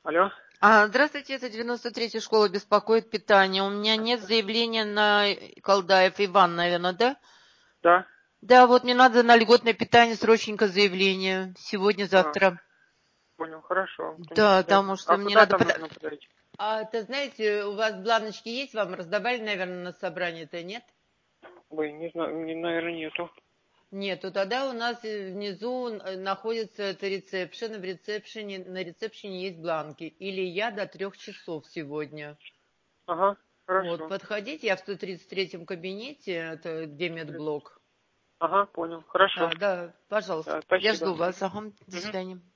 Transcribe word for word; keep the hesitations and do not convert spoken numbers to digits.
Алло. А, здравствуйте, это девяносто третья школа беспокоит питание. У меня нет заявления на Колдаев Иван, наверное, да? Да. Да, вот мне надо на льготное питание срочненько заявление. А, Сегодня-завтра. понял, хорошо. Да, Конечно, потому дойду. что А мне куда надо... там пода- нужно подойти? А, это знаете, у вас бланочки есть? Вам раздавали, наверное, на собрании-то, нет? Ой, не знаю, мне, наверное, нету. Нету. Тогда у нас э, внизу э, находится это ресепшн. В ресепшене, на ресепшене есть бланки. Или я до трех часов сегодня. Ага, Вот, хорошо. подходите, я в сто тридцать третьем кабинете, это где медблок. Ага, понял, хорошо. Да, да, пожалуйста. Да, Я спасибо. жду вас. Мгм. Ага, до Мгм. свидания.